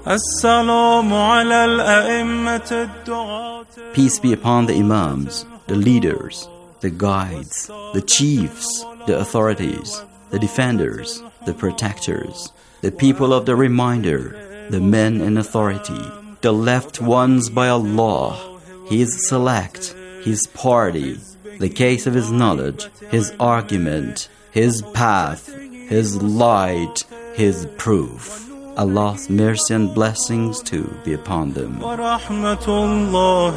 السلام على الأئمة الدعاة. Peace be upon the Imams, the leaders, the guides, the chiefs, the authorities, the defenders, the protectors, the people of the reminder, the men in authority, the left ones by Allah, His select, His party, the case of His knowledge, His argument, His path, His light, His proof. Allah's mercy and blessings too be upon them. ورحمة الله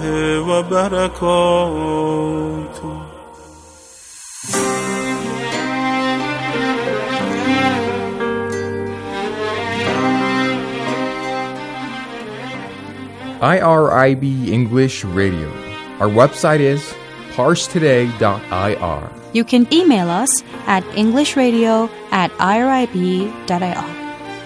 وبركاته. IRIB English Radio. Our website is parstoday.ir. You can email us at englishradio@irib.ir.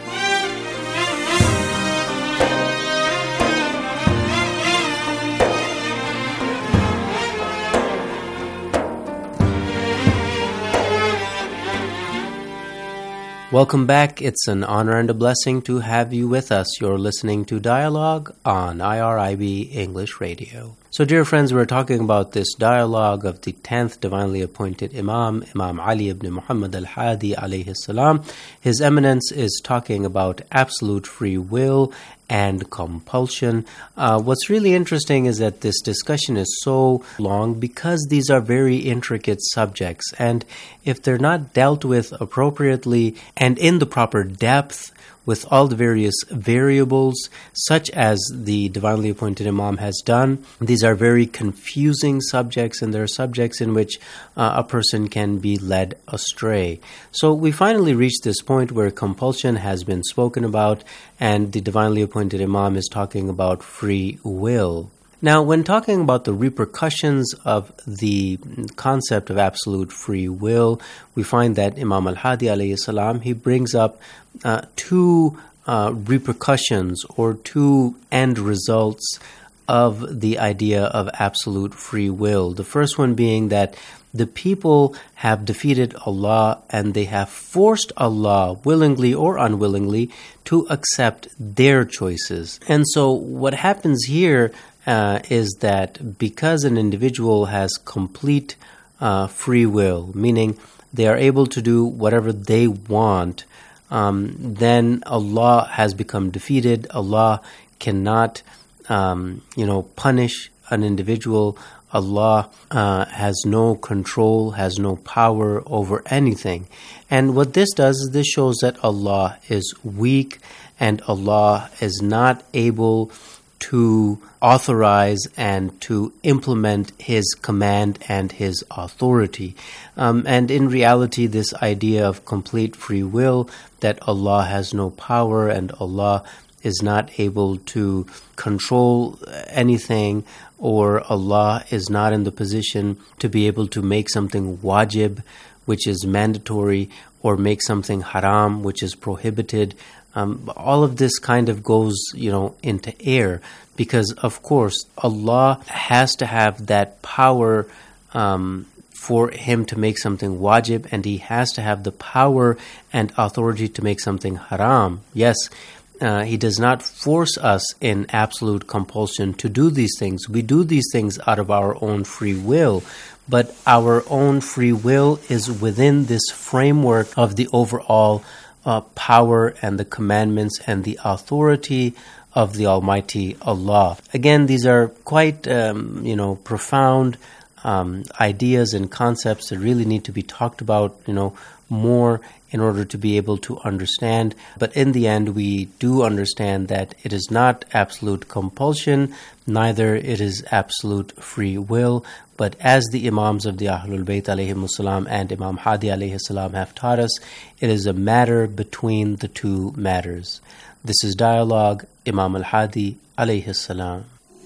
Welcome back. It's an honor and a blessing to have you with us. You're listening to Dialogue on IRIB English Radio. So, dear friends, we're talking about this dialogue of the 10th divinely appointed Imam, Imam Ali ibn Muhammad al-Hadi alayhi salam. His Eminence is talking about absolute free will and compulsion. What's really interesting is that this discussion is so long because these are very intricate subjects, and if they're not dealt with appropriately and in the proper depth with all the various variables, such as the divinely appointed Imam has done, these are very confusing subjects, and there are subjects in which a person can be led astray. So we finally reached this point where compulsion has been spoken about, and the divinely appointed Imam is talking about free will. Now, when talking about the repercussions of the concept of absolute free will, we find that Imam al-Hadi alayhi salam, he brings up two repercussions or two end results of the idea of absolute free will. The first one being that the people have defeated Allah and they have forced Allah, willingly or unwillingly, to accept their choices. And so what happens here is that because an individual has complete free will, meaning they are able to do whatever they want, then Allah has become defeated. Allah cannot, punish an individual. Allah has no control, has no power over anything. And what this does is this shows that Allah is weak and Allah is not able to authorize and to implement His command and His authority. And in reality, this idea of complete free will, that Allah has no power and Allah is not able to control anything, or Allah is not in the position to be able to make something wajib, which is mandatory, or make something haram, which is prohibited. All of this kind of goes, into air, because of course Allah has to have that power for Him to make something wajib, and He has to have the power and authority to make something haram. Yes, He does not force us in absolute compulsion to do these things. We do these things out of our own free will, but our own free will is within this framework of the overall power and the commandments and the authority of the Almighty Allah. Again, these are quite, profound ideas and concepts that really need to be talked about, more in order to be able to understand. But in the end, we do understand that it is not absolute compulsion, neither it is absolute free will. But as the Imams of the Ahlul Bayt alayhimus salam and Imam Hadi alayhi salam have taught us, it is a matter between the two matters. This is Dialogue, Imam al-Hadi alayhi salam.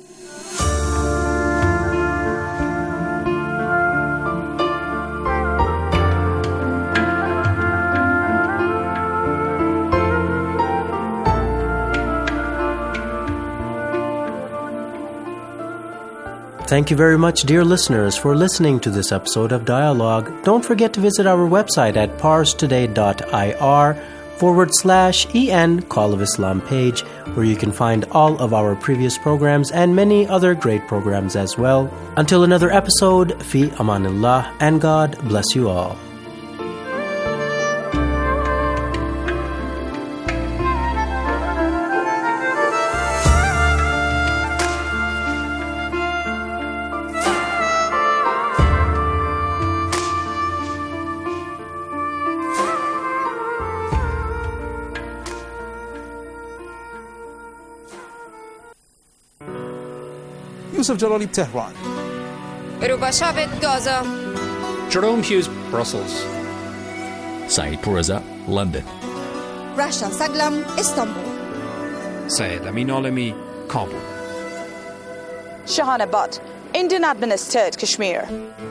Thank you very much, dear listeners, for listening to this episode of Dialogue. Don't forget to visit our website at parstoday.ir facebook.com/en Call of Islam page, where you can find all of our previous programs and many other great programs as well. Until another episode, fi amanillah, and God bless you all. Yusuf Jalali, Tehran. Ruba Shavit, Gaza. Jerome Hughes, Brussels. Saeed Poureza, London. Rasha Saglam, Istanbul. Syed Amin Alami, Kabul. Shahana Butt, Indian administered Kashmir.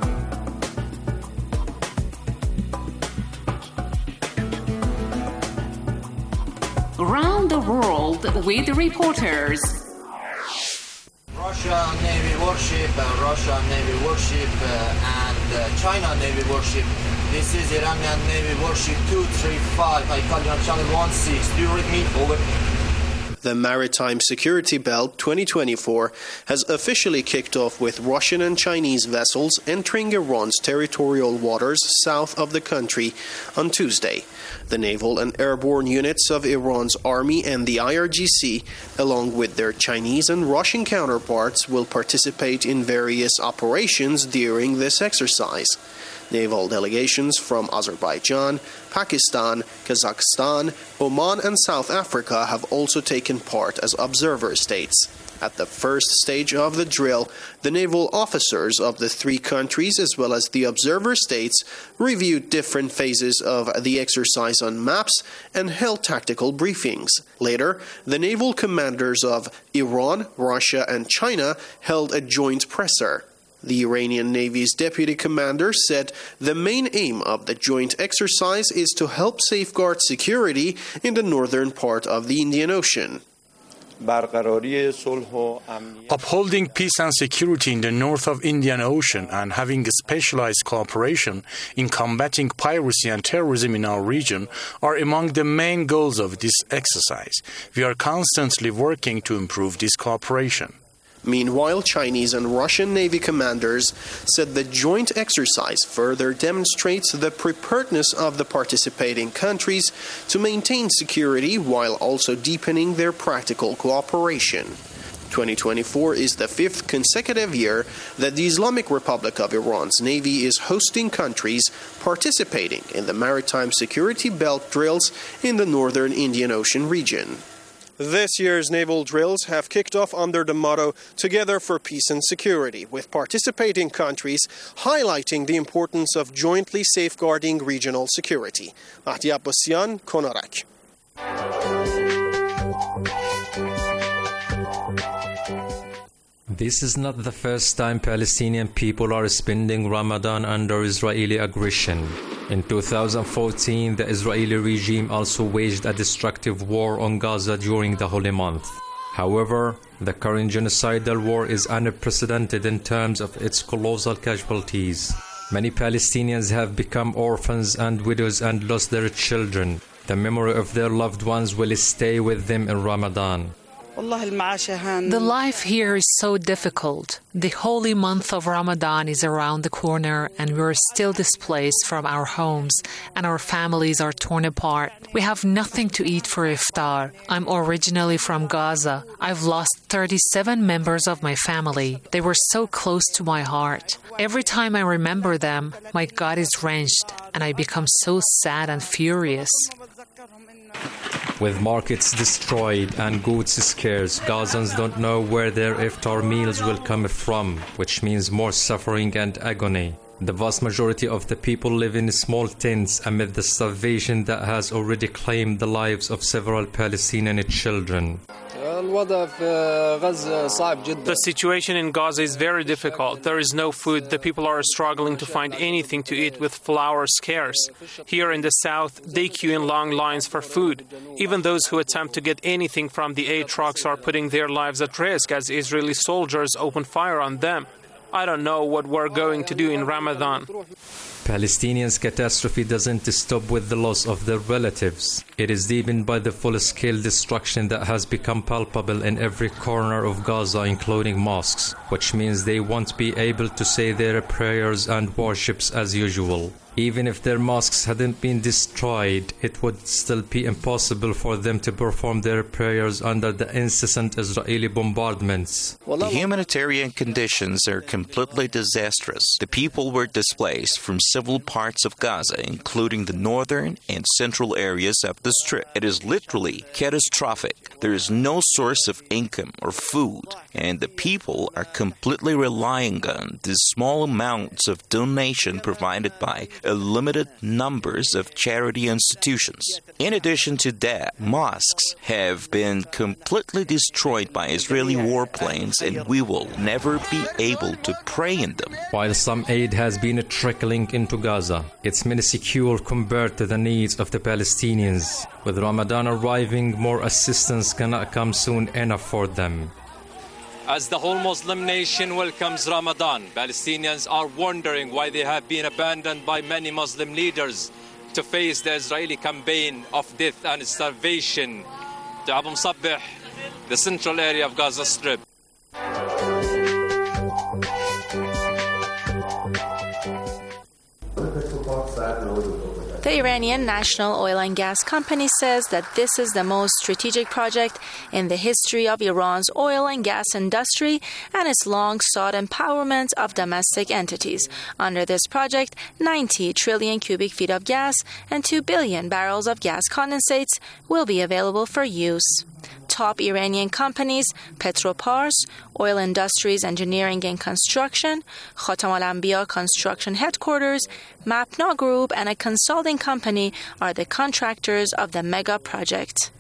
Around the world with reporters. Russia Navy warship, Russia Navy warship, and China Navy warship. This is Iranian Navy warship 235. I call you on channel 16. Do you read me? Over. The Maritime Security Belt 2024 has officially kicked off with Russian and Chinese vessels entering Iran's territorial waters south of the country on Tuesday. The naval and airborne units of Iran's army and the IRGC, along with their Chinese and Russian counterparts, will participate in various operations during this exercise. Naval delegations from Azerbaijan, Pakistan, Kazakhstan, Oman, and South Africa have also taken part as observer states. At the first stage of the drill, the naval officers of the three countries, as well as the observer states, reviewed different phases of the exercise on maps and held tactical briefings. Later, the naval commanders of Iran, Russia, and China held a joint presser. The Iranian Navy's deputy commander said the main aim of the joint exercise is to help safeguard security in the northern part of the Indian Ocean. Upholding peace and security in the north of Indian Ocean and having a specialized cooperation in combating piracy and terrorism in our region are among the main goals of this exercise. We are constantly working to improve this cooperation. Meanwhile, Chinese and Russian Navy commanders said the joint exercise further demonstrates the preparedness of the participating countries to maintain security while also deepening their practical cooperation. 2024 is the fifth consecutive year that the Islamic Republic of Iran's Navy is hosting countries participating in the Maritime Security Belt drills in the northern Indian Ocean region. This year's naval drills have kicked off under the motto Together for Peace and Security, with participating countries highlighting the importance of jointly safeguarding regional security. Mahdi Abbasian, Konarak. This is not the first time Palestinian people are spending Ramadan under Israeli aggression. In 2014, the Israeli regime also waged a destructive war on Gaza during the holy month. However, the current genocidal war is unprecedented in terms of its colossal casualties. Many Palestinians have become orphans and widows and lost their children. The memory of their loved ones will stay with them in Ramadan. The life here is so difficult. The holy month of Ramadan is around the corner and we're still displaced from our homes and our families are torn apart. We have nothing to eat for iftar. I'm originally from Gaza. I've lost 37 members of my family. They were so close to my heart. Every time I remember them, my gut is wrenched and I become so sad and furious. With markets destroyed and goods scarce, Gazans don't know where their iftar meals will come from, which means more suffering and agony. The vast majority of the people live in small tents amid the starvation that has already claimed the lives of several Palestinian children. The situation in Gaza is very difficult. There is no food. The people are struggling to find anything to eat with flour scarce. Here in the south, they queue in long lines for food. Even those who attempt to get anything from the aid trucks are putting their lives at risk as Israeli soldiers open fire on them. I don't know what we're going to do in Ramadan. Palestinians' catastrophe doesn't stop with the loss of their relatives. It is deepened by the full-scale destruction that has become palpable in every corner of Gaza, including mosques, which means they won't be able to say their prayers and worships as usual. Even if their mosques hadn't been destroyed, it would still be impossible for them to perform their prayers under the incessant Israeli bombardments. The humanitarian conditions are completely disastrous. The people were displaced from several parts of Gaza, including the northern and central areas of the Strip. It is literally catastrophic. There is no source of income or food, and the people are completely relying on the small amounts of donation provided by a limited numbers of charity institutions. In addition to that, mosques have been completely destroyed by Israeli warplanes, and we will never be able to pray in them. While some aid has been trickling into Gaza, it's minuscule compared to the needs of the Palestinians. With Ramadan arriving, more assistance cannot come soon enough for them. As the whole Muslim nation welcomes Ramadan, Palestinians are wondering why they have been abandoned by many Muslim leaders to face the Israeli campaign of death and starvation. To Abu Msabbih, the central area of Gaza Strip. The Iranian National Oil and Gas Company says that this is the most strategic project in the history of Iran's oil and gas industry and its long-sought empowerment of domestic entities. Under this project, 90 trillion cubic feet of gas and 2 billion barrels of gas condensates will be available for use. Top Iranian companies, Petropars, Oil Industries Engineering and Construction, Khatam al-Anbiya Construction Headquarters, Mapna Group, and a consulting company are the contractors of the mega project.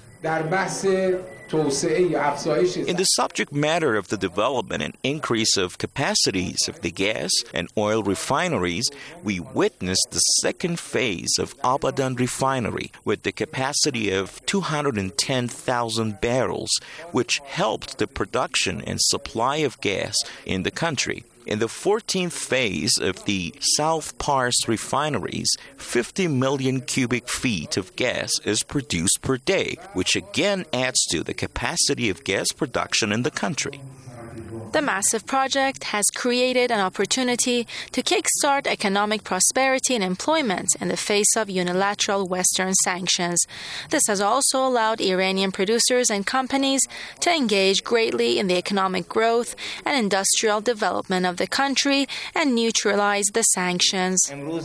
In the subject matter of the development and increase of capacities of the gas and oil refineries, we witnessed the second phase of Abadan Refinery with the capacity of 210,000 barrels, which helped the production and supply of gas in the country. In the 14th phase of the South Pars refineries, 50 million cubic feet of gas is produced per day, which again adds to the capacity of gas production in the country. The massive project has created an opportunity to kickstart economic prosperity and employment in the face of unilateral Western sanctions. This has also allowed Iranian producers and companies to engage greatly in the economic growth and industrial development of the country and neutralize the sanctions.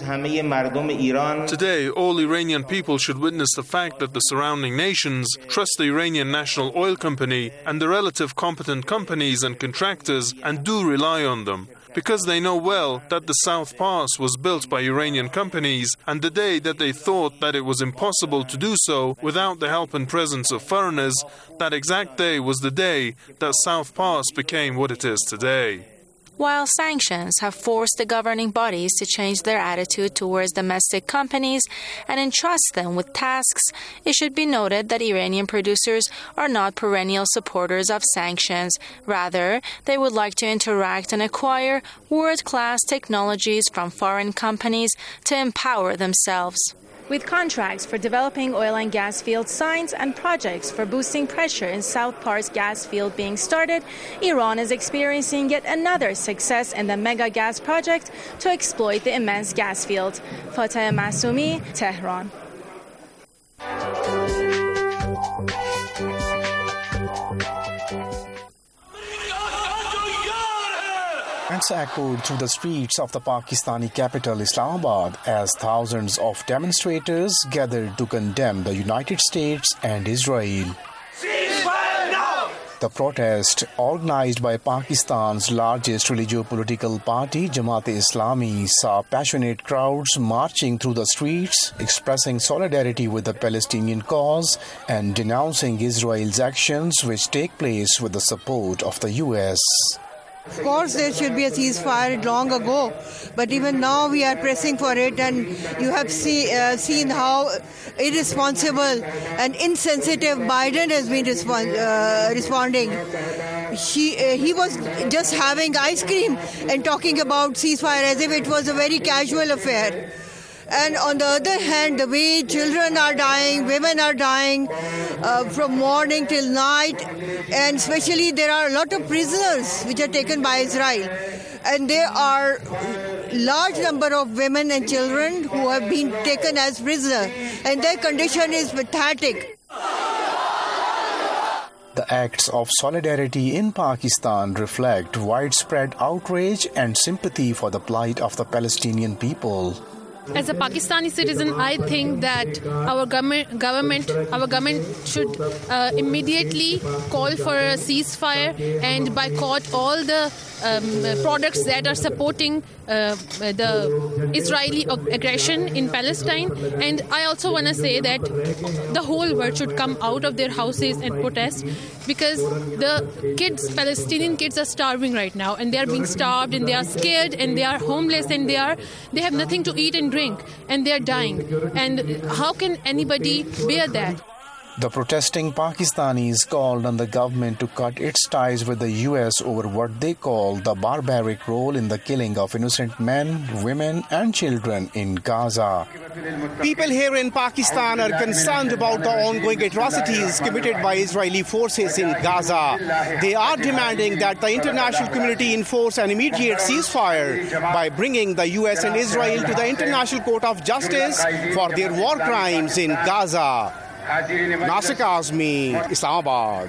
Today, all Iranian people should witness the fact that the surrounding nations trust the Iranian National Oil Company and the relative competent companies and contractors and do rely on them, because they know well that the South Pars was built by Iranian companies, and the day that they thought that it was impossible to do so without the help and presence of foreigners, that exact day was the day that South Pars became what it is today. While sanctions have forced the governing bodies to change their attitude towards domestic companies and entrust them with tasks, it should be noted that Iranian producers are not perennial supporters of sanctions. Rather, they would like to interact and acquire world-class technologies from foreign companies to empower themselves. With contracts for developing oil and gas field sites and projects for boosting pressure in South Pars gas field being started, Iran is experiencing yet another success in the mega gas project to exploit the immense gas field. Fateh Masumi, Tehran. Chants echoed through the streets of the Pakistani capital Islamabad as thousands of demonstrators gathered to condemn the United States and Israel. The protest, organized by Pakistan's largest religio-political party, Jamaat-e-Islami, saw passionate crowds marching through the streets, expressing solidarity with the Palestinian cause and denouncing Israel's actions which take place with the support of the U.S. Of course, there should be a ceasefire long ago, but even now we are pressing for it, and you have seen how irresponsible and insensitive Biden has been responding. He was just having ice cream and talking about ceasefire as if it was a very casual affair. And on the other hand, the way children are dying, women are dying from morning till night, and especially there are a lot of prisoners which are taken by Israel. And there are large number of women and children who have been taken as prisoners, and their condition is pathetic. The acts of solidarity in Pakistan reflect widespread outrage and sympathy for the plight of the Palestinian people. As a Pakistani citizen, I think that our government should immediately call for a ceasefire and boycott all the products that are supporting the Israeli aggression in Palestine. And I also want to say that the whole world should come out of their houses and protest, because the Palestinian kids are starving right now, and they are being starved, and they are scared, and they are homeless, and they have nothing to eat and drink, and they are dying. And how can anybody bear that? The protesting Pakistanis called on the government to cut its ties with the US over what they call the barbaric role in the killing of innocent men, women and children in Gaza. People here in Pakistan are concerned about the ongoing atrocities committed by Israeli forces in Gaza. They are demanding that the international community enforce an immediate ceasefire by bringing the US and Israel to the International Court of Justice for their war crimes in Gaza. Nasir Kazmi, Islamabad.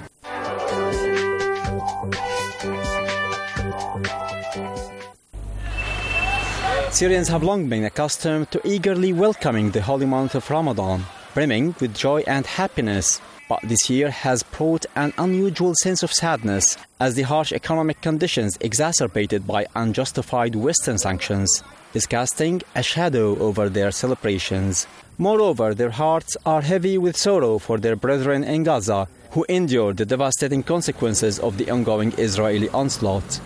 Syrians have long been accustomed to eagerly welcoming the holy month of Ramadan, brimming with joy and happiness. But this year has brought an unusual sense of sadness as the harsh economic conditions exacerbated by unjustified Western sanctions is casting a shadow over their celebrations. Moreover, their hearts are heavy with sorrow for their brethren in Gaza who endure the devastating consequences of the ongoing Israeli onslaught.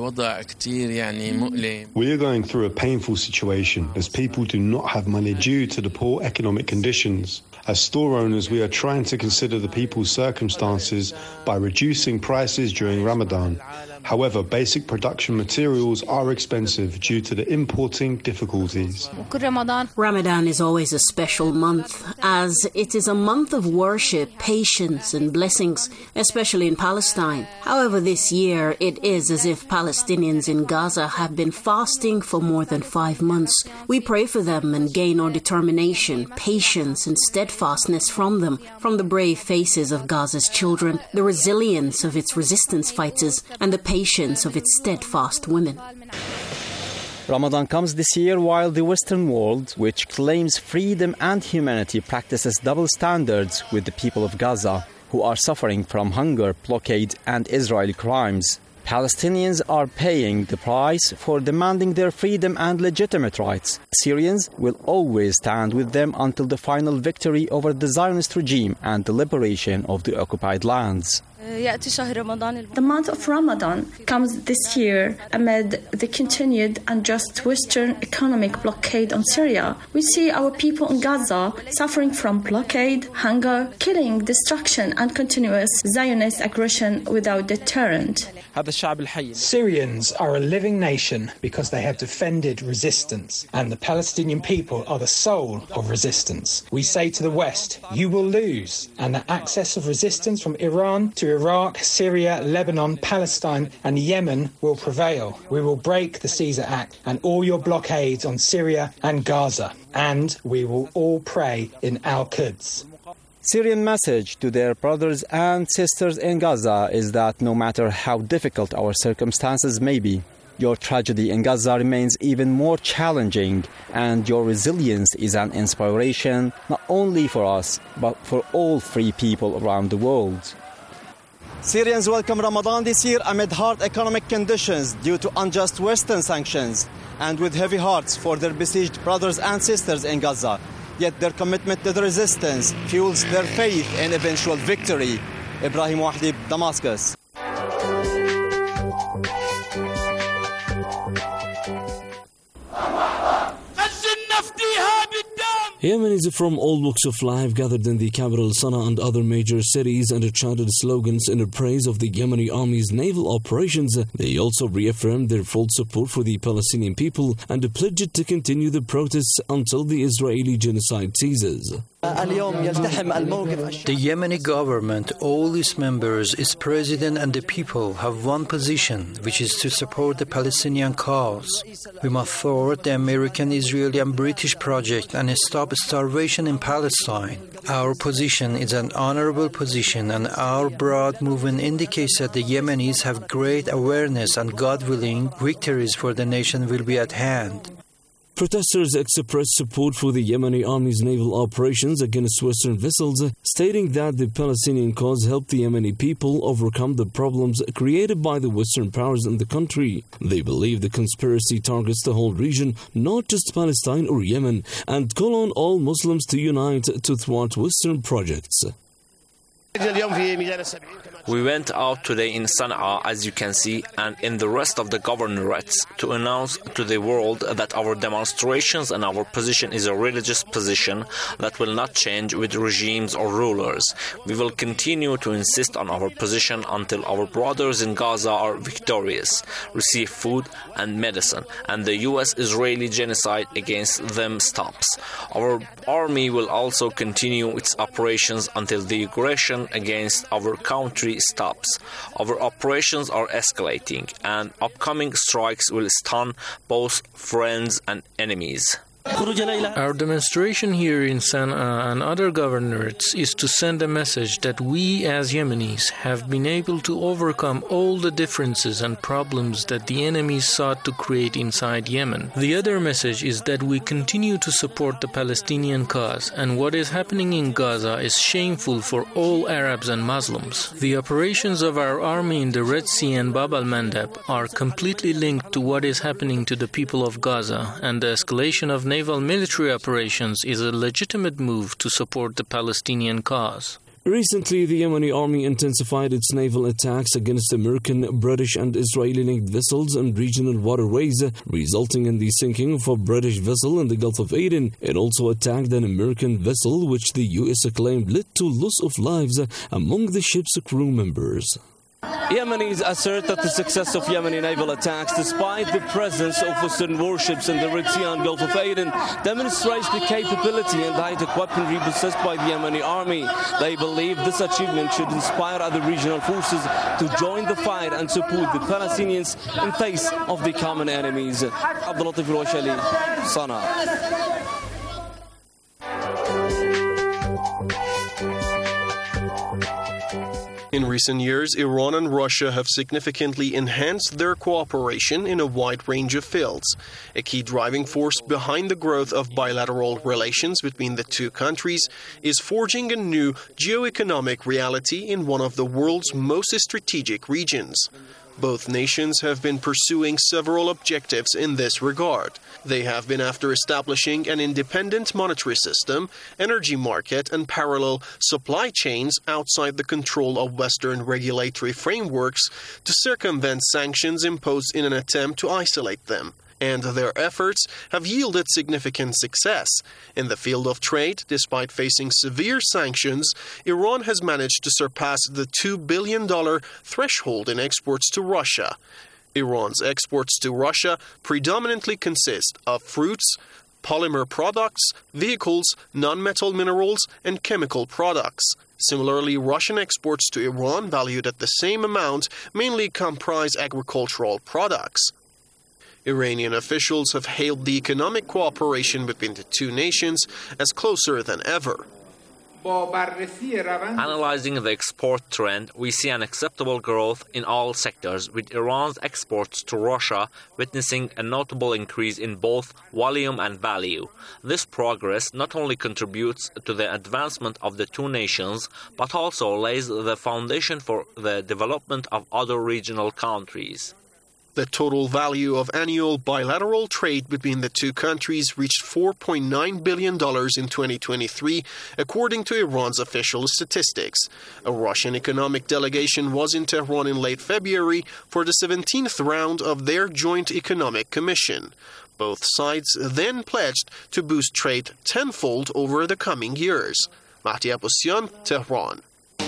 We are going through a painful situation as people do not have money due to the poor economic conditions. As store owners, we are trying to consider the people's circumstances by reducing prices during Ramadan. However, basic production materials are expensive due to the importing difficulties. Ramadan is always a special month, as it is a month of worship, patience and blessings, especially in Palestine. However, this year it is as if Palestinians in Gaza have been fasting for more than 5 months. We pray for them and gain our determination, patience and steadfastness from them, from the brave faces of Gaza's children, the resilience of its resistance fighters, and the patience of its steadfast women. Ramadan comes this year while the Western world, which claims freedom and humanity, practices double standards with the people of Gaza, who are suffering from hunger, blockade and Israeli crimes. Palestinians are paying the price for demanding their freedom and legitimate rights. Syrians will always stand with them until the final victory over the Zionist regime and the liberation of the occupied lands. The month of Ramadan comes this year amid the continued unjust Western economic blockade on Syria. We see our people in Gaza suffering from blockade, hunger, killing, destruction, and continuous Zionist aggression without deterrent. Syrians are a living nation because they have defended resistance, and the Palestinian people are the soul of resistance. We say to the West, you will lose, and the access of resistance from Iran to Iraq, Syria, Lebanon, Palestine and Yemen will prevail. We will break the Caesar Act and all your blockades on Syria and Gaza, and we will all pray in Al-Quds. Syrian message to their brothers and sisters in Gaza is that no matter how difficult our circumstances may be, your tragedy in Gaza remains even more challenging, and your resilience is an inspiration not only for us, but for all free people around the world. Syrians welcome Ramadan this year amid hard economic conditions due to unjust Western sanctions, and with heavy hearts for their besieged brothers and sisters in Gaza. Yet their commitment to the resistance fuels their faith in eventual victory. Ibrahim Wahdi, Damascus. Yemenis from all walks of life gathered in the capital Sana'a and other major cities and chanted slogans in praise of the Yemeni army's naval operations. They also reaffirmed their full support for the Palestinian people and pledged to continue the protests until the Israeli genocide ceases. The Yemeni government, all its members, its president and the people have one position, which is to support the Palestinian cause. We must thwart the American, Israeli and British project and stop starvation in Palestine. Our position is an honorable position, and our broad movement indicates that the Yemenis have great awareness and, God willing, victories for the nation will be at hand. Protesters expressed support for the Yemeni army's naval operations against Western vessels, stating that the Palestinian cause helped the Yemeni people overcome the problems created by the Western powers in the country. They believe the conspiracy targets the whole region, not just Palestine or Yemen, and call on all Muslims to unite to thwart Western projects. We went out today in Sana'a, as you can see, and in the rest of the governorates to announce to the world that our demonstrations and our position is a religious position that will not change with regimes or rulers. We will continue to insist on our position until our brothers in Gaza are victorious, receive food and medicine, and the U.S.-Israeli genocide against them stops. Our army will also continue its operations until the aggression against our country stops. Our operations are escalating, and upcoming strikes will stun both friends and enemies. Our demonstration here in Sana'a and other governorates is to send a message that we as Yemenis have been able to overcome all the differences and problems that the enemy sought to create inside Yemen. The other message is that we continue to support the Palestinian cause, and what is happening in Gaza is shameful for all Arabs and Muslims. The operations of our army in the Red Sea and Bab al-Mandab are completely linked to what is happening to the people of Gaza, and the escalation of naval military operations is a legitimate move to support the Palestinian cause. Recently, the Yemeni army intensified its naval attacks against American, British and Israeli-linked vessels and regional waterways, resulting in the sinking of a British vessel in the Gulf of Aden. It also attacked an American vessel, which the U.S. claimed led to loss of lives among the ship's crew members. Yemenis assert that the success of Yemeni naval attacks, despite the presence of Western warships in the Red Sea and Gulf of Aden, demonstrates the capability and high-tech weaponry possessed by the Yemeni army. They believe this achievement should inspire other regional forces to join the fight and support the Palestinians in face of the common enemies. Abdulatif Roshali, Sana'a. In recent years, Iran and Russia have significantly enhanced their cooperation in a wide range of fields. A key driving force behind the growth of bilateral relations between the two countries is forging a new geoeconomic reality in one of the world's most strategic regions. Both nations have been pursuing several objectives in this regard. They have been after establishing an independent monetary system, energy market, and parallel supply chains outside the control of Western regulatory frameworks to circumvent sanctions imposed in an attempt to isolate them. And their efforts have yielded significant success. In the field of trade, despite facing severe sanctions, Iran has managed to surpass the $2 billion threshold in exports to Russia. Iran's exports to Russia predominantly consist of fruits, polymer products, vehicles, non-metal minerals, and chemical products. Similarly, Russian exports to Iran, valued at the same amount, mainly comprise agricultural products. Iranian officials have hailed the economic cooperation between the two nations as closer than ever. Analyzing the export trend, we see an acceptable growth in all sectors, with Iran's exports to Russia witnessing a notable increase in both volume and value. This progress not only contributes to the advancement of the two nations, but also lays the foundation for the development of other regional countries. The total value of annual bilateral trade between the two countries reached $4.9 billion in 2023, according to Iran's official statistics. A Russian economic delegation was in Tehran in late February for the 17th round of their Joint Economic Commission. Both sides then pledged to boost trade tenfold over the coming years. Mahdi Aboussian, Tehran.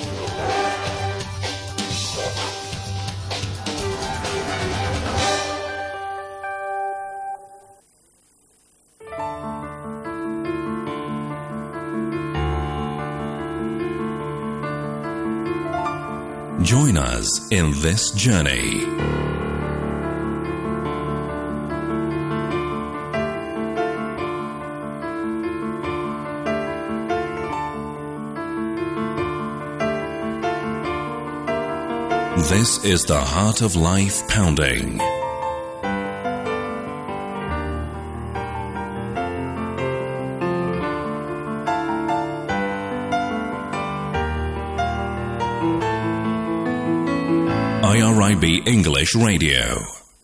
Join us in this journey. This is the Heart of Life Pounding. IRIB English Radio.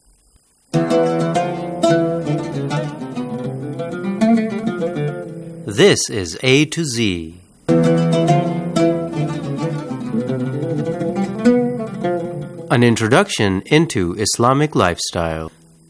This is A to Z. An introduction into Islamic lifestyle.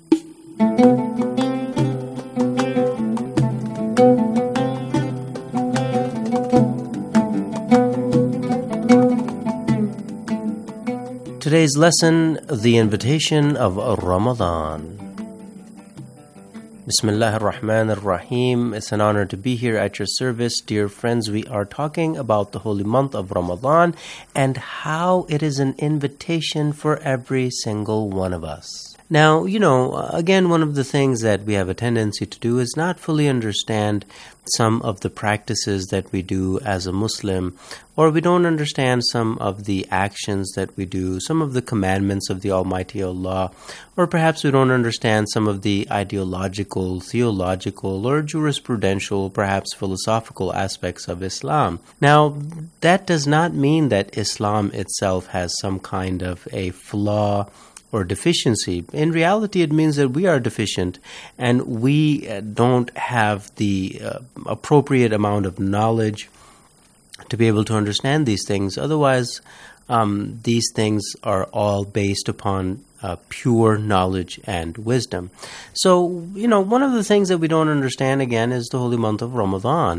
Today's lesson, the invitation of Ramadan. Bismillah ar-Rahman ar-Rahim. It's an honor to be here at your service. Dear friends, we are talking about the holy month of Ramadan and how it is an invitation for every single one of us. Now, again, one of the things that we have a tendency to do is not fully understand some of the practices that we do as a Muslim, or we don't understand some of the actions that we do, some of the commandments of the Almighty Allah, or perhaps we don't understand some of the ideological, theological, or jurisprudential, perhaps philosophical aspects of Islam. Now, that does not mean that Islam itself has some kind of a flaw or deficiency. In reality, it means that we are deficient and we don't have the appropriate amount of knowledge to be able to understand these things. Otherwise, these things are all based upon pure knowledge and wisdom. So, one of the things that we don't understand, again, is the holy month of Ramadan.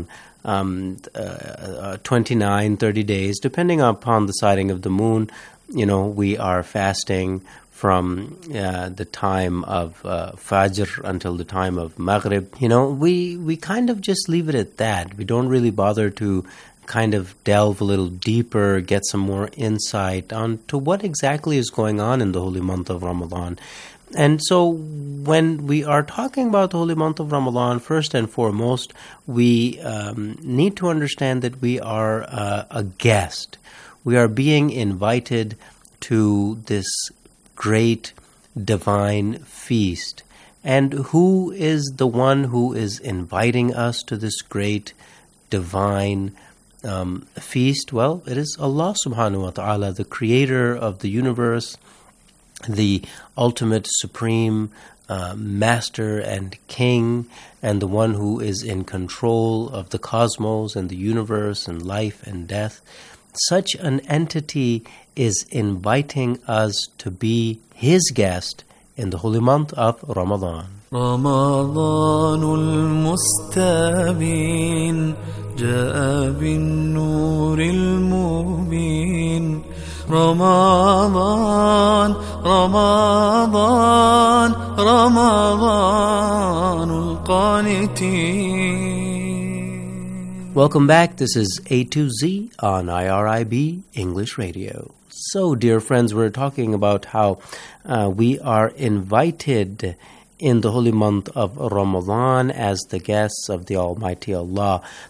29, 30 days, depending upon the sighting of the moon, we are fasting from the time of Fajr until the time of Maghrib. We kind of just leave it at that. We don't really bother to kind of delve a little deeper, get some more insight on to what exactly is going on in the holy month of Ramadan. And so when we are talking about the holy month of Ramadan, first and foremost, we need to understand that we are a guest. We are being invited to this great divine feast. And who is the one who is inviting us to this great divine feast? Well, it is Allah subhanahu wa ta'ala, the creator of the universe, the ultimate supreme master and king, and the one who is in control of the cosmos and the universe and life and death. Such an entity is inviting us to be his guest in the holy month of Ramadan. Ramadanul mustabin jaa bin nuril mubin. Ramadan, Ramadan, Ramadanul qanitin. Welcome back. This is A to Z on IRIB English Radio. So, dear friends, we're talking about how we are invited in the holy month of Ramadan as the guests of the Almighty Allah.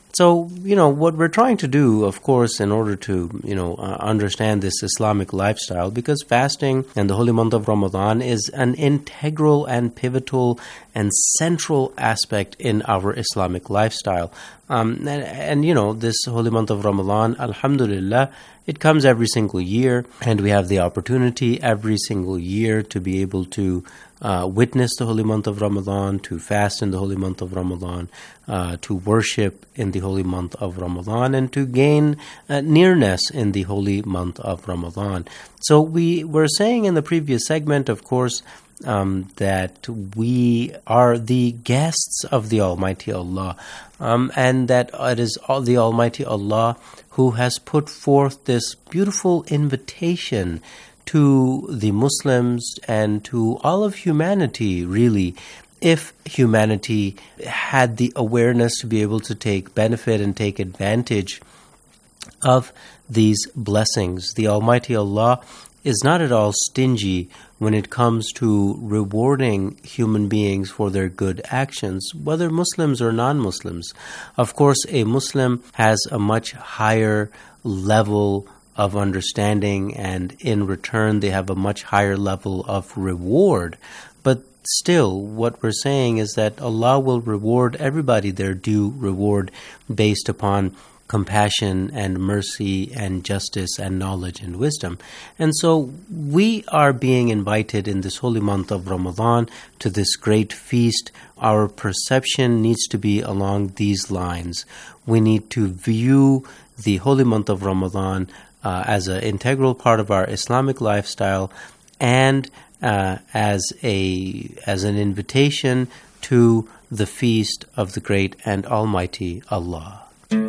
So, what we're trying to do, of course, in order to, understand this Islamic lifestyle, because fasting and the holy month of Ramadan is an integral and pivotal and central aspect in our Islamic lifestyle. This holy month of Ramadan, alhamdulillah, it comes every single year, and we have the opportunity every single year to be able to witness the holy month of Ramadan, to fast in the holy month of Ramadan, to worship in the holy month of Ramadan, and to gain nearness in the holy month of Ramadan. So we were saying in the previous segment, of course, that we are the guests of the Almighty Allah, and that it is the Almighty Allah who has put forth this beautiful invitation to the Muslims and to all of humanity, really, if humanity had the awareness to be able to take benefit and take advantage of these blessings. The Almighty Allah is not at all stingy when it comes to rewarding human beings for their good actions, whether Muslims or non-Muslims. Of course, a Muslim has a much higher level of understanding, and in return they have a much higher level of reward. But still, what we're saying is that Allah will reward everybody their due reward based upon compassion and mercy and justice and knowledge and wisdom. And so we are being invited in this holy month of Ramadan to this great feast. Our perception needs to be along these lines. We need to view the holy month of Ramadan as an integral part of our Islamic lifestyle, and as an invitation to the feast of the great and almighty Allah.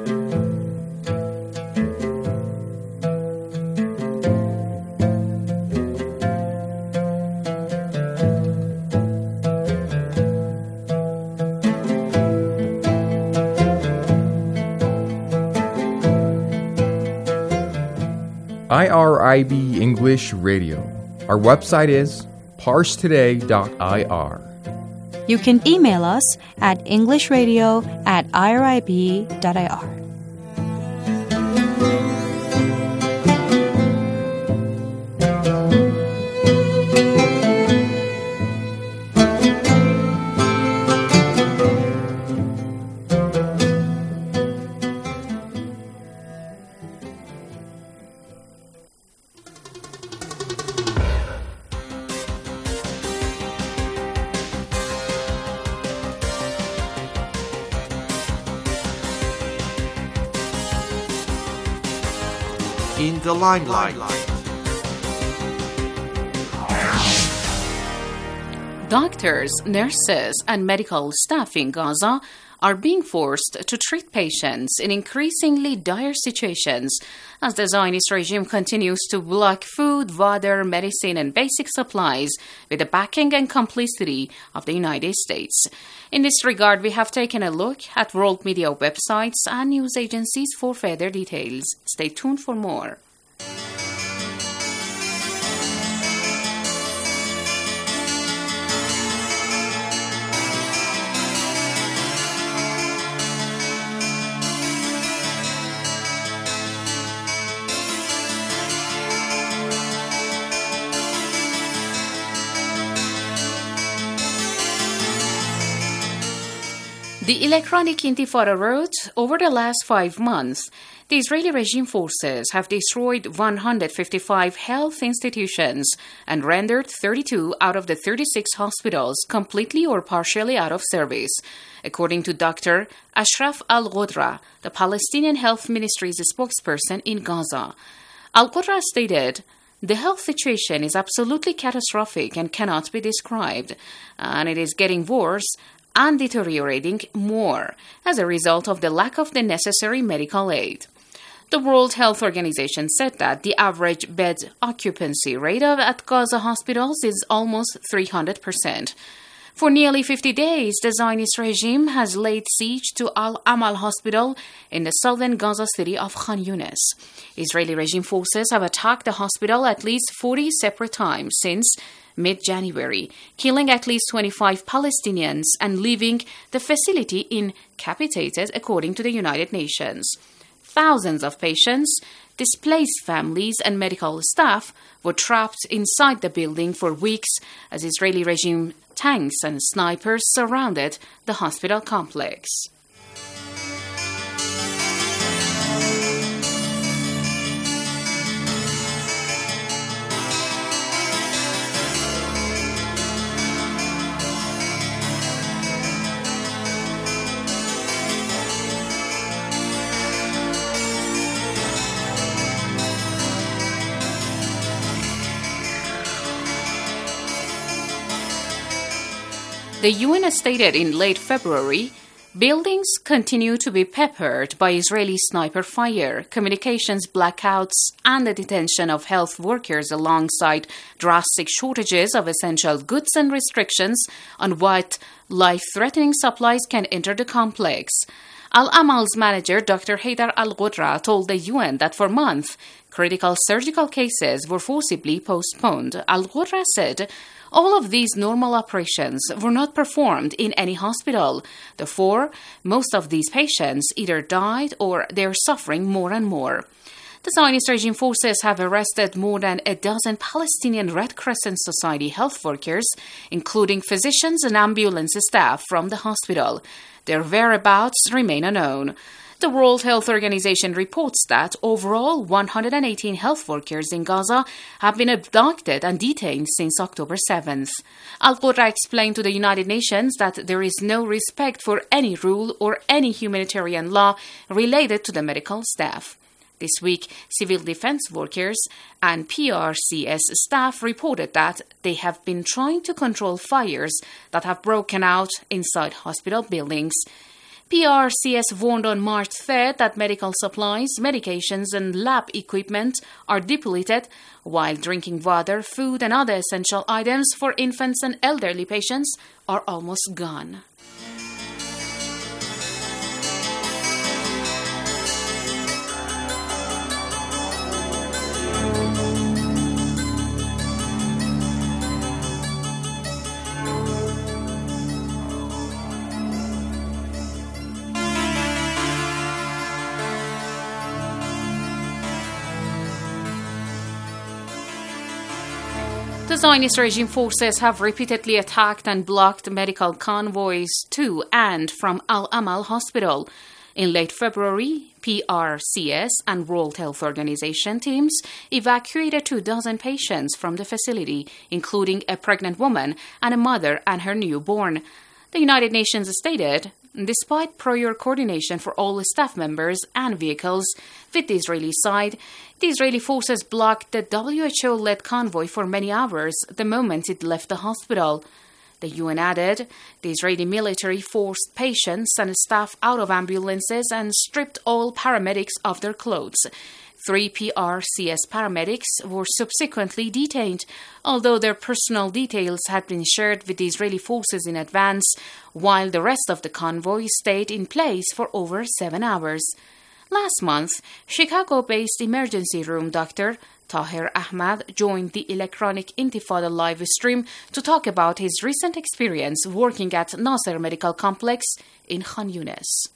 IRIB English Radio. Our website is parsetoday.ir. You can email us at englishradio@irib.ir. In the limelight. Doctors, nurses, and medical staff in Gaza are being forced to treat patients in increasingly dire situations as the Zionist regime continues to block food, water, medicine, and basic supplies with the backing and complicity of the United States. In this regard, we have taken a look at world media websites and news agencies for further details. Stay tuned for more. The Electronic Intifada wrote, over the last 5 months, the Israeli regime forces have destroyed 155 health institutions and rendered 32 out of the 36 hospitals completely or partially out of service, according to Dr. Ashraf Al-Ghudra, the Palestinian Health Ministry's spokesperson in Gaza. Al-Ghudra stated, "The health situation is absolutely catastrophic and cannot be described, and it is getting worse and deteriorating more as a result of the lack of the necessary medical aid." The World Health Organization said that the average bed occupancy rate at Gaza hospitals is almost 300%. For nearly 50 days, the Zionist regime has laid siege to Al-Amal Hospital in the southern Gaza city of Khan Yunis. Israeli regime forces have attacked the hospital at least 40 separate times since mid-January, killing at least 25 Palestinians and leaving the facility incapacitated, according to the United Nations. Thousands of patients, displaced families and medical staff were trapped inside the building for weeks as Israeli regime tanks and snipers surrounded the hospital complex. The UN stated in late February, buildings continue to be peppered by Israeli sniper fire, communications blackouts, and the detention of health workers alongside drastic shortages of essential goods and restrictions on what life-threatening supplies can enter the complex. Al-Amal's manager, Dr. Haydar Al-Ghudra, told the UN that for months, critical surgical cases were forcibly postponed. Al-Ghudra said, all of these normal operations were not performed in any hospital. Therefore, most of these patients either died or they're suffering more and more. The Zionist regime forces have arrested more than a dozen Palestinian Red Crescent Society health workers, including physicians and ambulance staff from the hospital. Their whereabouts remain unknown. The World Health Organization reports that overall 118 health workers in Gaza have been abducted and detained since October 7th. Al-Ghudra explained to the United Nations that there is no respect for any rule or any humanitarian law related to the medical staff. This week, civil defense workers and PRCS staff reported that they have been trying to control fires that have broken out inside hospital buildings. PRCS warned on March 3rd that medical supplies, medications, and lab equipment are depleted, while drinking water, food, and other essential items for infants and elderly patients are almost gone. The Zionist regime forces have repeatedly attacked and blocked medical convoys to and from Al-Amal Hospital. In late February, PRCS and World Health Organization teams evacuated 24 patients from the facility, including a pregnant woman and a mother and her newborn. The United Nations stated, despite prior coordination for all staff members and vehicles with the Israeli side, the Israeli forces blocked the WHO-led convoy for many hours the moment it left the hospital. The UN added, the Israeli military forced patients and staff out of ambulances and stripped all paramedics of their clothes. 3 PRCS paramedics were subsequently detained, although their personal details had been shared with the Israeli forces in advance, while the rest of the convoy stayed in place for over 7 hours. Last month, Chicago-based emergency room doctor Tahir Ahmad joined the Electronic Intifada live stream to talk about his recent experience working at Nasser Medical Complex in Khan Yunis.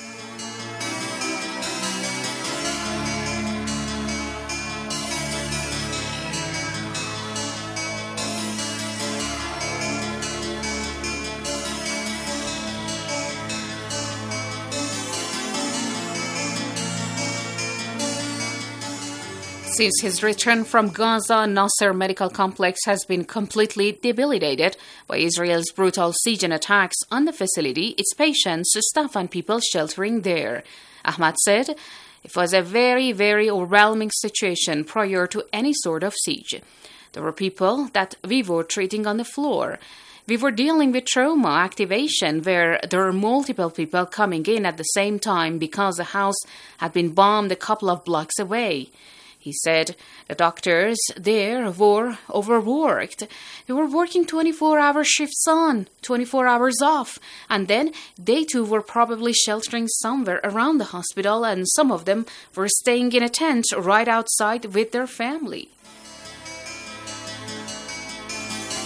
Since his return from Gaza, Nasser Medical Complex has been completely debilitated by Israel's brutal siege and attacks on the facility, its patients, staff, and people sheltering there. Ahmad said, it was a very, very overwhelming situation prior to any sort of siege. There were people that we were treating on the floor. We were dealing with trauma activation where there were multiple people coming in at the same time because the house had been bombed a couple of blocks away. He said the doctors there were overworked. They were working 24-hour shifts on, 24 hours off, and then they too were probably sheltering somewhere around the hospital, and some of them were staying in a tent right outside with their family.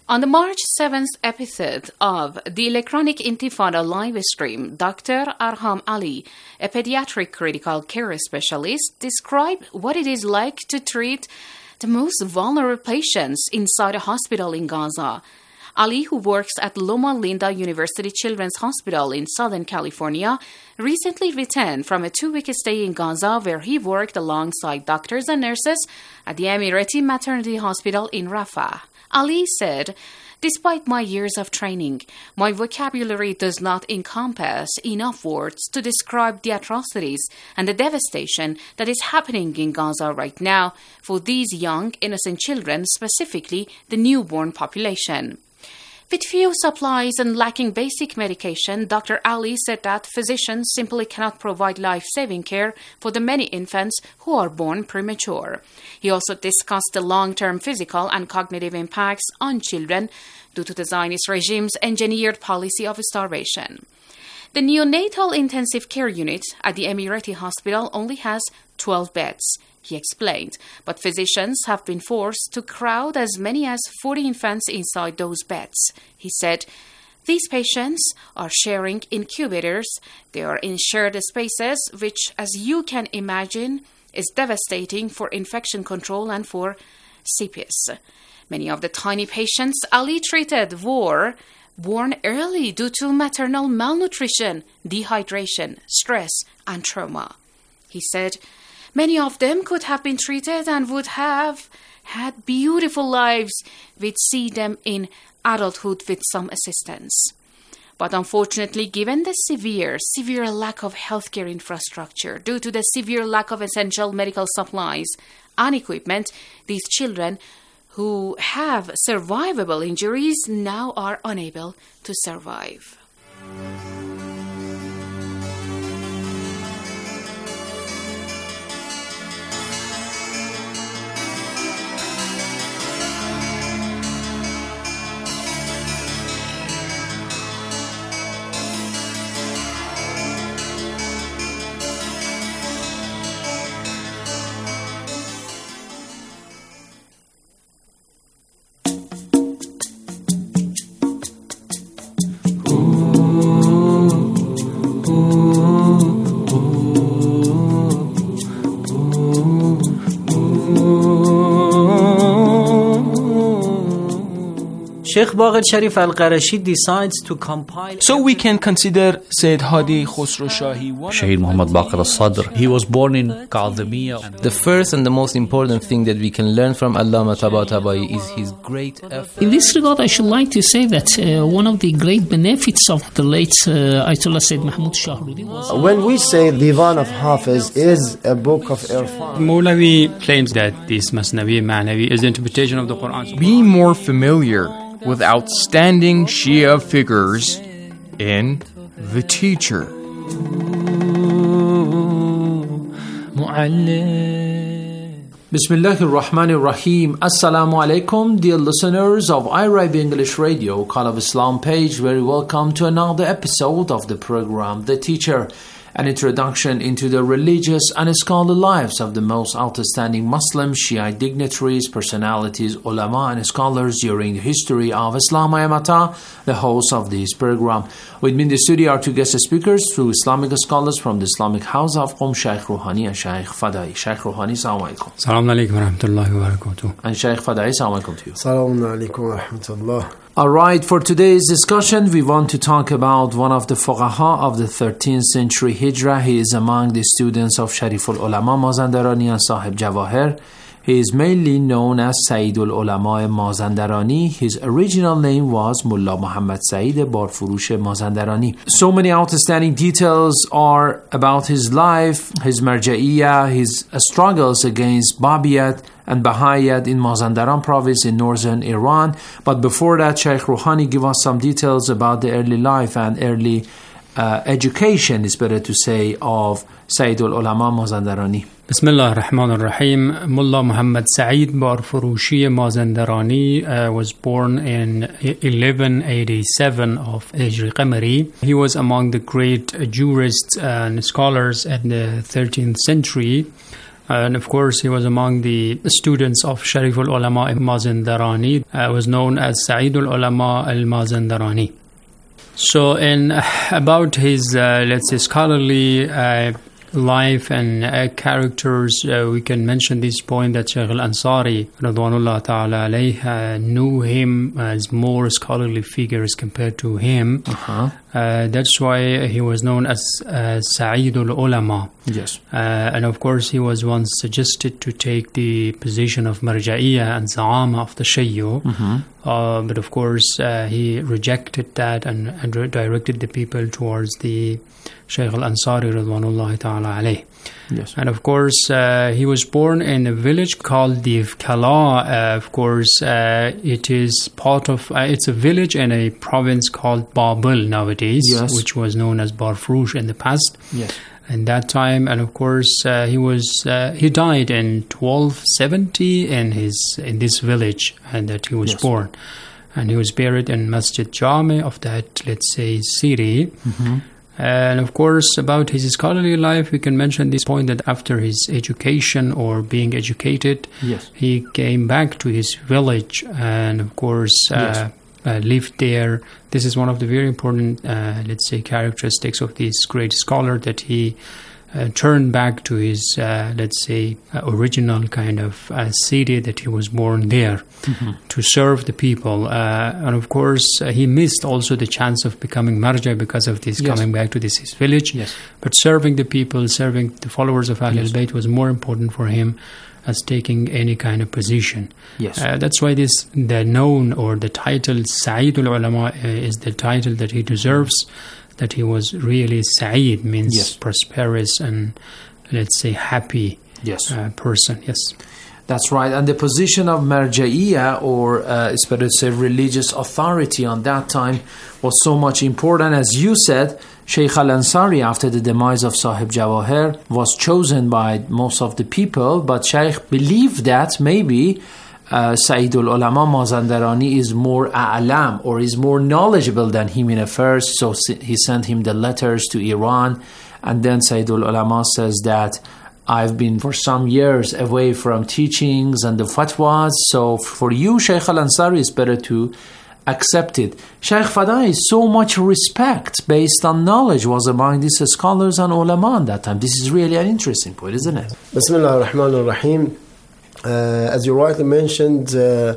On the March 7th episode of the Electronic Intifada live stream, Dr. Arham Ali, a pediatric critical care specialist, described what it is like to treat the most vulnerable patients inside a hospital in Gaza. Ali, who works at Loma Linda University Children's Hospital in Southern California, recently returned from a 2-week stay in Gaza where he worked alongside doctors and nurses at the Emirati Maternity Hospital in Rafah. Ali said, "Despite my years of training, my vocabulary does not encompass enough words to describe the atrocities and the devastation that is happening in Gaza right now for these young, innocent children, specifically the newborn population." With few supplies and lacking basic medication, Dr. Ali said that physicians simply cannot provide life-saving care for the many infants who are born premature. He also discussed the long-term physical and cognitive impacts on children due to the Zionist regime's engineered policy of starvation. The neonatal intensive care unit at the Emirati Hospital only has 12 beds, he explained, but physicians have been forced to crowd as many as 40 infants inside those beds. He said, "These patients are sharing incubators. They are in shared spaces, which, as you can imagine, is devastating for infection control and for CPS. Many of the tiny patients Ali treated were born early due to maternal malnutrition, dehydration, stress, and trauma." He said, "Many of them could have been treated and would have had beautiful lives. We'd see them in adulthood with some assistance. But unfortunately, given the severe lack of healthcare infrastructure due to the severe lack of essential medical supplies and equipment, these children who have survivable injuries now are unable to survive." Sheikh Baqir Sharif Al-Qarashi decides to compile. So we can consider Sayyid Hadi Khosrow Shahi. Shahid Muhammad Baqir al-Sadr. He was born in Kadhimiya. The first and the most important thing that we can learn from Allama Tabatabai is his great effort. In this regard, I should like to say that one of the great benefits of the late Ayatollah Sayyid Mahmoud Shahrudi was... When we say Divan of Hafiz is a book of Irfan, Mawlavi claims that this Masnavi Ma'navi is the interpretation of the Quran. Be more familiar with outstanding Shia figures in The Teacher. Bismillahir Rahmanir Rahim. Assalamu alaikum, dear listeners of iRib English Radio, Call of Islam page. Very welcome to another episode of the program The Teacher, an introduction into the religious and scholarly lives of the most outstanding Muslim Shiite dignitaries, personalities, ulama, and scholars during the history of Islam. I am Ata, the host of this program. With me in the studio are two guest speakers, two Islamic scholars from the Islamic House of Qom, Shaykh Rouhani and Shaykh Fadai. Shaykh Rouhani, Assalamu alaikum. Assalamu alaikum wa rahmatullahi wa barakatuh. And Shaykh Fadai, Assalamu alaikum to you. Assalamu alaikum wa rahmatullah. All right, for today's discussion, we want to talk about one of the fuqaha of the 13th century Hijrah. He is among the students of Shariful Ulama Mazandarani and Sahib Jawahir. He is mainly known as Sayyidul Ulama Mazandarani. His original name was Mullah Muhammad Saeed Barfurush Mazandarani. So many outstanding details are about his life, his marja'iyah, his struggles against Babiyat and Baha'iyat in Mazandaran province in northern Iran. But before that, Shaykh Rouhani give us some details about the early life and early education, is better to say, of Sayyidul Ulama Mazandarani. Bismillah ar-Rahman ar-Rahim. Mullah Muhammad Saeed Barfurushi Mazandarani was born in 1187 of Hijri Qamari. He was among the great jurists and scholars in the 13th century. And of course, he was among the students of Sharif al-Ulama al-Mazandarani, was known as Sa'id al-Ulama al-Mazandarani. So, about his, let's say, scholarly life and characters, we can mention this point that Shaykh al-Ansari, Radwanullah Ta'ala alayh, knew him as more scholarly figure as compared to him. That's why he was known as Sa'id al-Ulama. Yes. And of course, he was once suggested to take the position of Marja'iyya and Za'ama of the Shayyo. But of course, he rejected that and directed the people towards the Shaykh al-Ansari Radwanullah Ta'ala alayh. Yes. And of course, he was born in a village called Div Kala. Of course, it is part of, it's a village in a province called Babel nowadays, yes, which was known as Barfrouch in the past. Yes. In that time, and of course, he died in 1270 in this village, and that he was yes, born, and he was buried in Masjid Jami of that, let's say, city. And of course, about his scholarly life, we can mention this point that after his education or being educated, yes, he came back to his village and of course yes, lived there. This is one of the very important, let's say, characteristics of this great scholar, that he turned back to his, let's say, original kind of city that he was born there to serve the people. And of course, he missed also the chance of becoming marja because of this, yes, coming back to this his village. Yes. But serving the people, serving the followers of Ahlul yes, Bayt was more important for him as taking any kind of position. Yes. That's why the known or the title Sa'id al-Ulama is the title that he deserves, that he was really Sa'id, means yes, prosperous and, let's say, happy yes, person. Yes. That's right. And the position of Marja'iyya, or it's better to say religious authority on that time, was so much important. As you said, Shaykh al-Ansari, after the demise of Sahib Jawahir, was chosen by most of the people, but Shaykh believed that maybe Sa'id al-Ulama Mazandarani is more a'lam, or is more knowledgeable than him in affairs, so he sent him the letters to Iran. And then Sa'id al-Ulama says that I've been for some years away from teachings and the fatwas, so for you, Shaykh al-Ansari, it's better to accept it. Shaykh Fadai, so much respect based on knowledge was among these scholars and ulama at that time. This is really an interesting point, isn't it? Bismillah ar-Rahman ar-Rahim. As you rightly mentioned,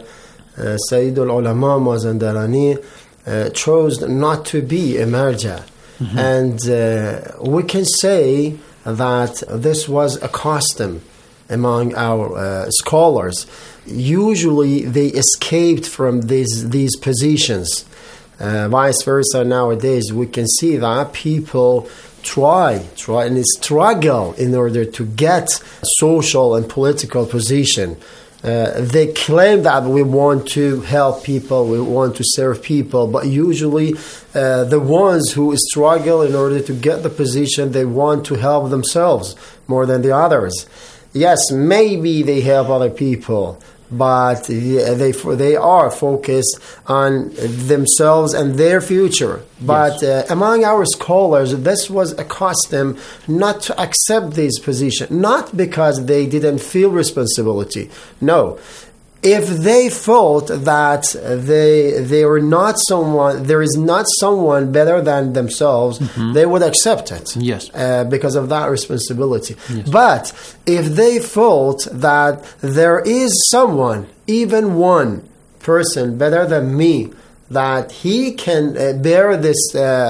Sayyid al-Ulama Mazandarani chose not to be a marja. And we can say that this was a custom among our scholars. Usually they escaped from these positions. Vice versa, nowadays we can see that people try and struggle in order to get social and political position. They claim that we want to help people, we want to serve people, but usually the ones who struggle in order to get the position, they want to help themselves more than the others. Yes, maybe they help other people, but they are focused on themselves and their future. But among our scholars, this was a custom not to accept this position, not because they didn't feel responsibility. No. If they thought that they were not someone, there is not someone better than themselves, they would accept it. Yes. Because of that responsibility. Yes. But if they thought that there is someone, even one person better than me, that he can bear this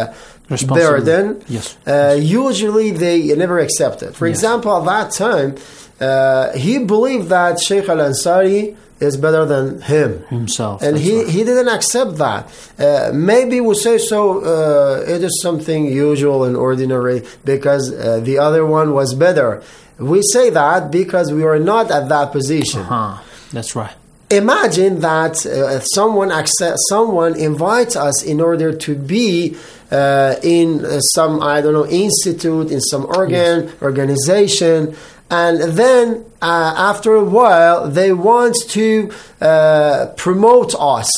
burden, yes, usually they never accept it. For example, at that time, he believed that Shaykh al-Ansari is better than himself, and he didn't accept that. Maybe we say so. It is something usual and ordinary because the other one was better. We say that because we are not at that position. That's right. Imagine that someone invites us in order to be in some, I don't know, institute, in some organization. And then after a while, they want to promote us.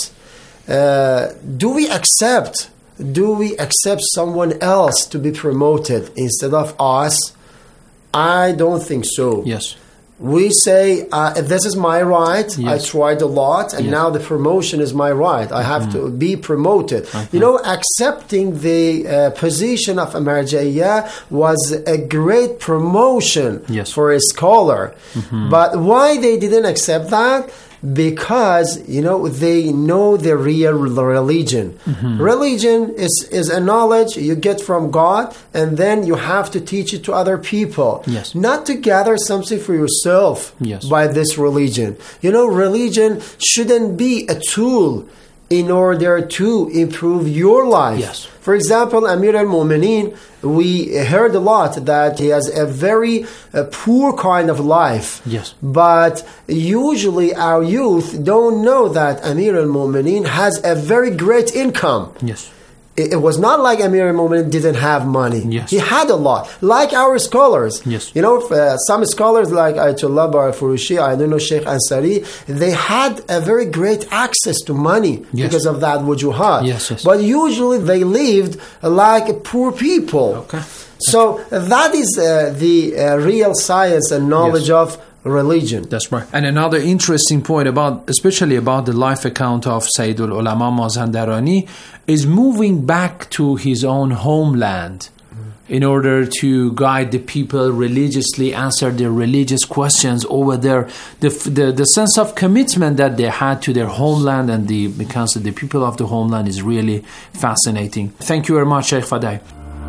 Do we accept someone else to be promoted instead of us? I don't think so. Yes. We say, this is my right. Yes. I tried a lot, and now the promotion is my right. I have to be promoted. Okay. Accepting the position of a marja'iyya was a great promotion for a scholar. But why they didn't accept that? Because they know the real religion. Religion is a knowledge you get from God, and then you have to teach it to other people. Not to gather something for yourself by this religion. Religion shouldn't be a tool in order to improve your life. For example, Amir al-Mu'mineen, we heard a lot that he has a very poor kind of life. But usually our youth don't know that Amir al-Mu'mineen has a very great income. It was not like Amir al-Mu'mineen didn't have money. He had a lot. Like our scholars. Some scholars like Ayatollah Bar-Furushi, I don't know, Sheikh Ansari, they had a very great access to money because of that wujuhat. But usually they lived like poor people. So that is the real science and knowledge of religion. That's right. And another interesting point especially about the life account of Sayyidul Ulama Mazandarani is moving back to his own homeland in order to guide the people religiously, answer their religious questions over there. The sense of commitment that they had to their homeland and because the people of the homeland is really fascinating. Thank you very much, Sheikh Fadai.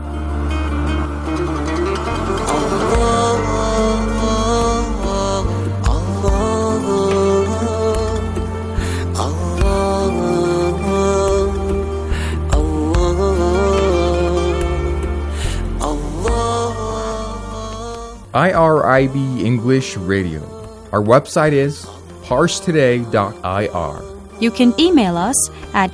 IRIB English Radio. Our website is parstoday.ir. You can email us at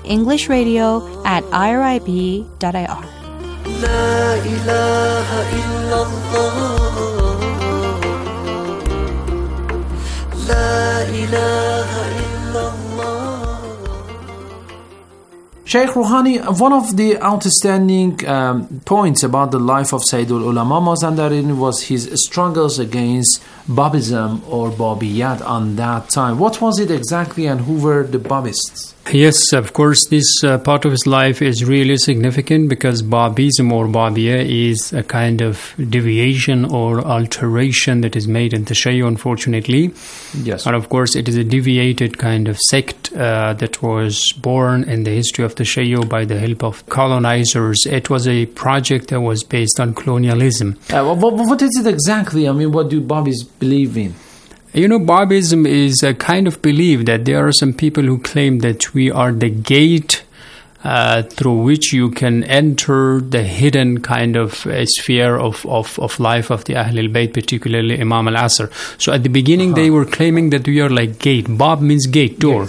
englishradio@irib.ir. La ilaha illallah. La ilaha illallah. Sheikh Rouhani, one of the outstanding points about the life of Sayyidul Ulama Mazandarini was his struggles against Babism or Babiyat on that time. What was it exactly, and who were the Babists? Yes, of course, this part of his life is really significant because Babism or Babiyya is a kind of deviation or alteration that is made in Tashayyu, unfortunately. And of course, it is a deviated kind of sect that was born in the history of Tashayyu by the help of colonizers. It was a project that was based on colonialism. What is it exactly? I mean, what do Babis believe in? Babism is a kind of belief that there are some people who claim that we are the gate through which you can enter the hidden kind of sphere of life of the Ahlul Bayt, particularly Imam al-Asr. So at the beginning they were claiming that we are like gate. Bab means gate, door,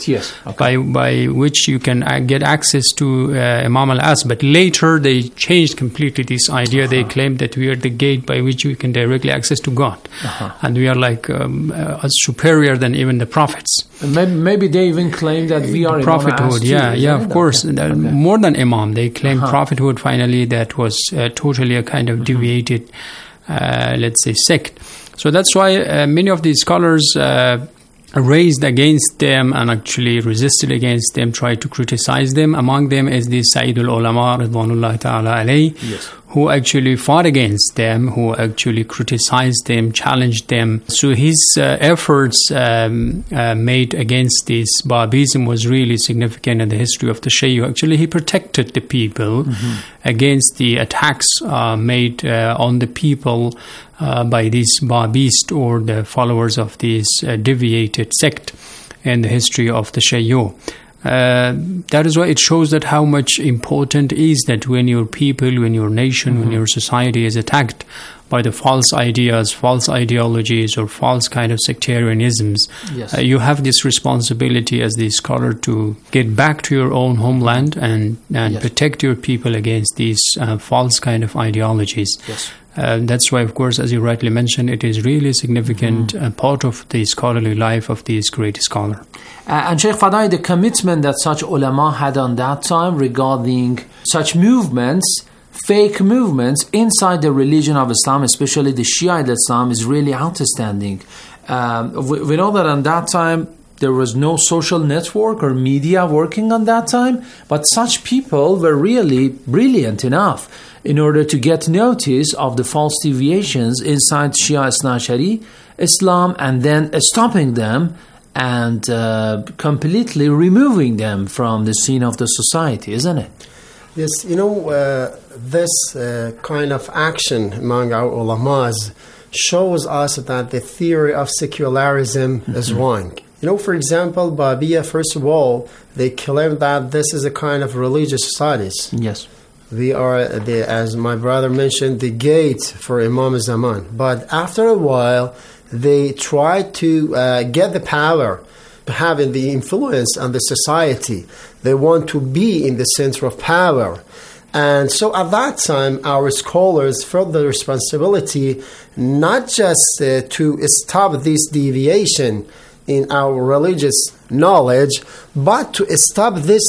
by which you can get access to Imam al-Asr. But later they changed completely this idea. They claimed that we are the gate by which we can directly access to God. And we are like superior than even the prophets. Maybe they even claim that we are prophethood. Of course. More than Imam, they claim prophethood. Finally, that was totally a kind of deviated, let's say, sect. So that's why many of these scholars raised against them and actually resisted against them, tried to criticize them. Among them is the Sayyidul Ulama Ridwanullah Ta'ala alayhi, who actually fought against them, who actually criticized them, challenged them. So his efforts made against this Babism was really significant in the history of the Tashayyu. Actually, he protected the people against the attacks made on the people by these Babist or the followers of this deviated sect in the history of the Tashayyu. That is why it shows that how much important is that when your people, when your nation, when your society is attacked by the false ideas, false ideologies, or false kind of sectarianisms, you have this responsibility as the scholar to get back to your own homeland and protect your people against these false kind of ideologies. That's why, of course, as you rightly mentioned, it is really significant part of the scholarly life of this great scholar. And Sheikh Fadai, the commitment that such ulama had on that time regarding such movements, fake movements inside the religion of Islam, especially the Shia Islam, is really outstanding. We know that on that time there was no social network or media working on that time, but such people were really brilliant enough in order to get notice of the false deviations inside Shia Isna Ashari Islam and then stopping them and completely removing them from the scene of the society, isn't it? Yes, this kind of action among our ulamas shows us that the theory of secularism is wrong. For example, Babia, first of all, they claim that this is a kind of religious studies. Yes. We are, as my brother mentioned, the gate for Imam Zaman. But after a while, they try to get the power, having the influence on the society. They want to be in the center of power. And so at that time, our scholars felt the responsibility not just to stop this deviation in our religious knowledge, but to stop this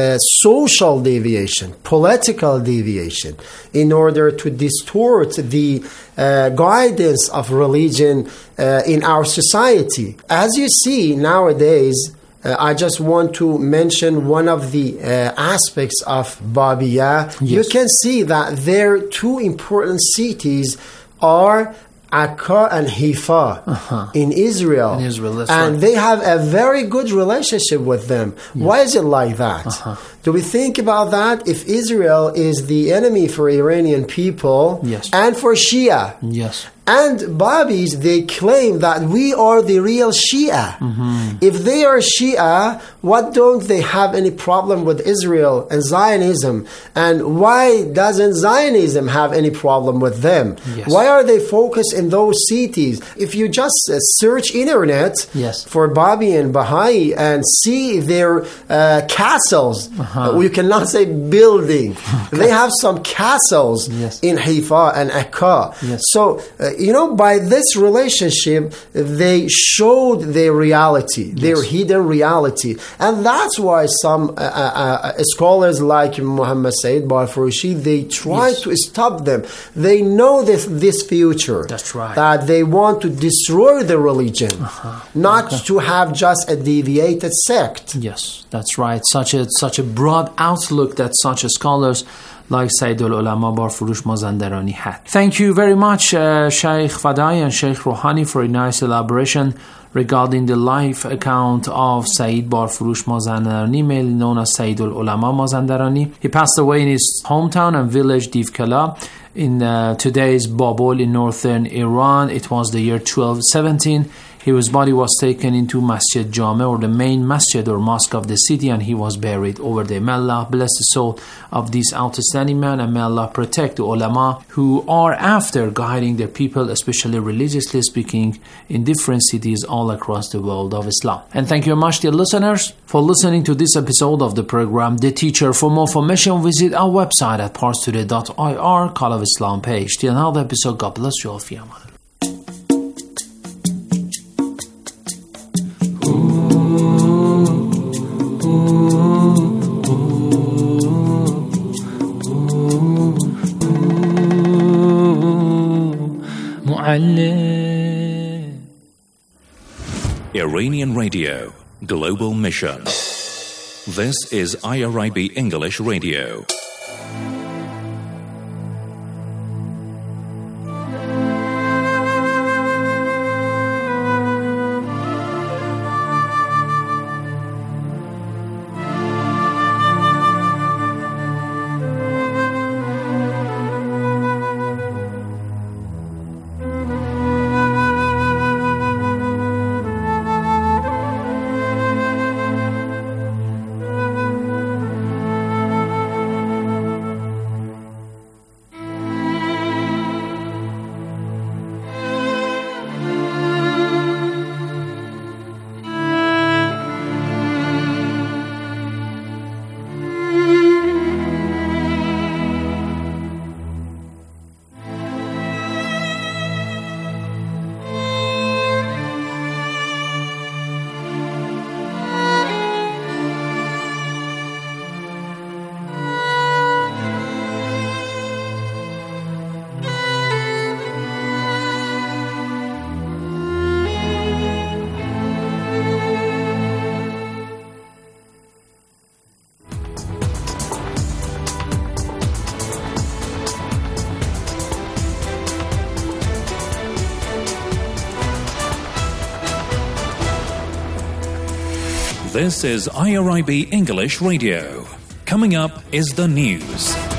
social deviation, political deviation, in order to distort the guidance of religion in our society. As you see nowadays, I just want to mention one of the aspects of Babia. Yes. You can see that their two important cities are Akka and Haifa in Israel. And they have a very good relationship with them. Yes. Why is it like that? Do we think about that? If Israel is the enemy for Iranian people and for Shia, and Babis, they claim that we are the real Shia. If they are Shia, what don't they have any problem with Israel and Zionism? And why doesn't Zionism have any problem with them? Why are they focused in those cities? If you just search internet for Babi and Baha'i and see their castles, you cannot say building. They have some castles in Haifa and Akka. So, by this relationship, they showed their reality, their hidden reality. And that's why some scholars like Muhammad Said Barfurushi, they try to stop them. They know this future. That's right. That they want to destroy the religion, not to have just a deviated sect. Yes, that's right. Such a broad outlook that such scholars like Sayyidul Ulama Barfurush Mazandarani had. Thank you very much, Shaykh Fadai and Shaykh Rouhani, for a nice elaboration regarding the life account of Sayyid Barfurush Mazandarani, mainly known as Sayyidul Ulama Mazandarani. He passed away in his hometown and village Divkala in today's Babol in northern Iran. It was the year 1217. His body was taken into Masjid Jame, or the main masjid or mosque of the city, and he was buried over there. May Allah bless the soul of this outstanding man, and may Allah protect the ulama who are after guiding their people, especially religiously speaking, in different cities all across the world of Islam. And thank you very much, dear listeners, for listening to this episode of the program The Teacher. For more information, visit our website at parstoday.ir, Call of Islam page. Till another episode, God bless you all. Fi aman. Iranian Radio, Global Mission. This is IRIB English Radio. This is IRIB English Radio. Coming up is the news.